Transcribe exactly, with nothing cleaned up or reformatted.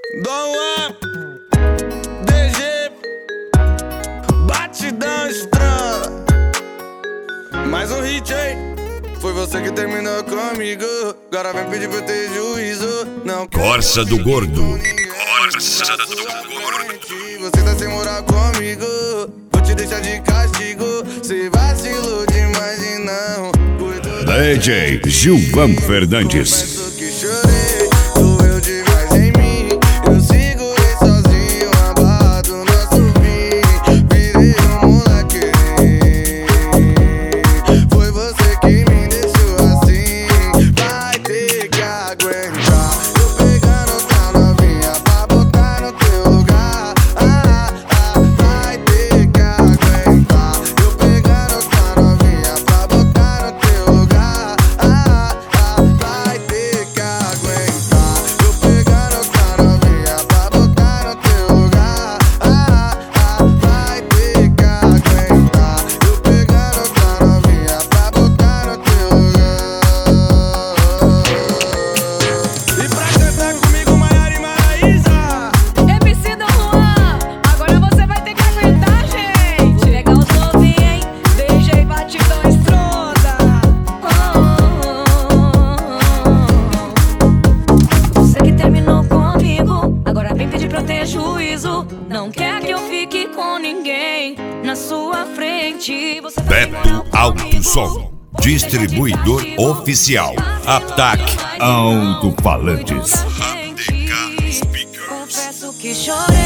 Dom Juan, D G, batidão estrada. Mais um hit aí. Foi você que terminou comigo. Agora vem pedir pra eu ter juízo. Não Corsa do Gordo. Corsa do Gordo. Você tá sem moral comigo. Vou te deixar de castigo. Cê vacilou demais e não cuidou. D J Gilvan Fernandes. Confesso que chorei, doeu demais em mim. Eu segurei sozinho a barra do nosso fim. Virei um moleque. Foi você que me deixou assim. Vai ter que aguentar. Eu pegando outra novinha pra botar no teu lugar. Ah, ah, vai ter que aguentar. Eu pegando outra novinha pra botar no teu lugar. Ah, ah, vai ter que aguentar. Eu pegando outra novinha pra botar no teu lugar. Ah, ah, vai ter que aguentar. Eu pegando outra novinha pra botar no teu lugar. E pra cantar comigo, Maiara e Maraísa. M C Dom Juan, agora você vai ter que aguentar, gente. Legal novinho, hein? D J batidão estronda. Você que terminou comigo, agora vem pedir pra eu ter juízo. Não quer que eu fique com ninguém na sua frente. Você tá sem moral Beto Alto comigo. Som. Distribuidor oficial. Ataque Alto Falantes. Confesso que chorei.